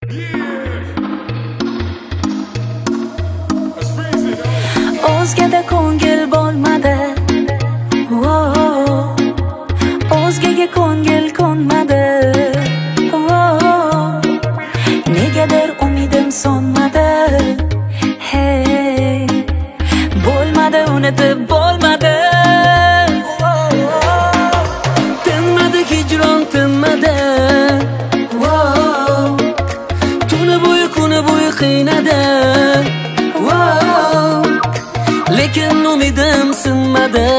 O'zgada ko'ngil bo'lmadi, o'zgaga ko'ngil qo'nmadi, negadir umidim so'nmadi. Hey, bo'lmadi, unutib bo'lmadi. Tinmadi hijron, tinmadi. Tuni bo'yi kuni bo'yi qiynadi. Lekin umidim sinmadi.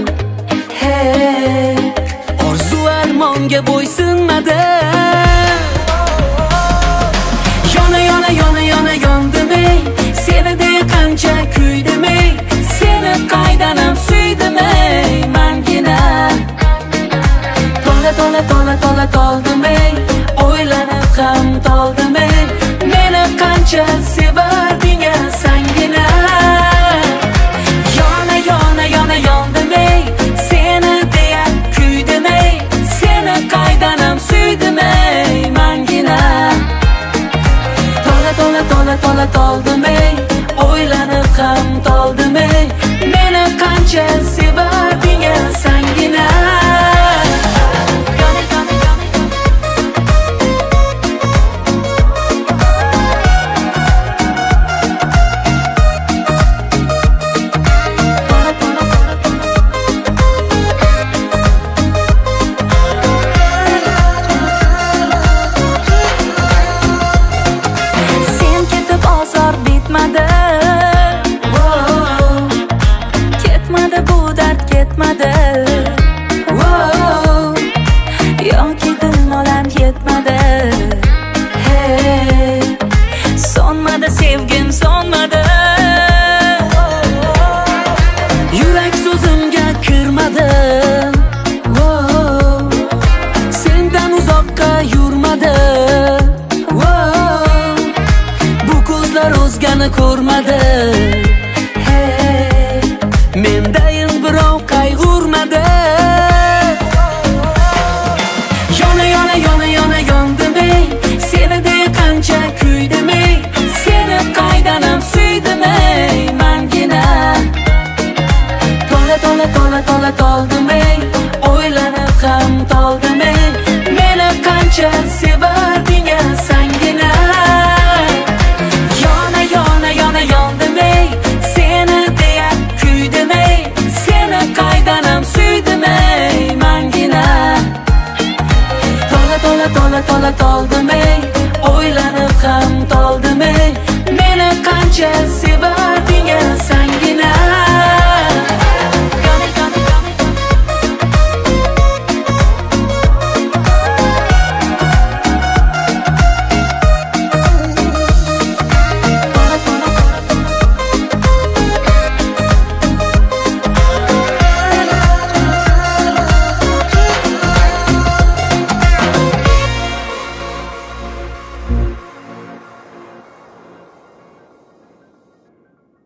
Hey, orzu armonga bo'ysunmadi. Yona yona yona yona yondim ey, seni deya qancha kuydim ey, seni qaydanam suydim ey, mangina to'la to'la to'la to'la toldim ey, o'ylanib ham toldim ey, meni qancha sevarding sangina. Yona yona yona yondim ey, seni deya kuydim ey, seni qaydanam suydim ey, mangina to'la to'la to'la to'la toldim ey, o'ylanib ham toldim ey, meni qancha sevarding sangina. Ketmadi bu dard, ketmadi. Yoki dinolam yetmadi. Hey, so'nmadi sevgim, so'nmadi. Yurak so'zimga kirmadi. Sendan uzoqqa yurmadi. Bu ko'zlar o'zgani ko'rmadi. Mendayin birov qayg'urmadi. Yona yona yona yona yondim ey, seni deya qancha kuydim ey, seni qaydanam suydim ey, mangina to'la to'la to'la to'la toldim ey, o'ylanib ham toldim ey, meni qancha sevarding sangina. Yona yona yona yondim ey, seni deya kuydim ey, seni qaydanam suydim ey, mangina to'la to'la to'la to'la toldim ey, o'ylanib ham toldim ey, meni qancha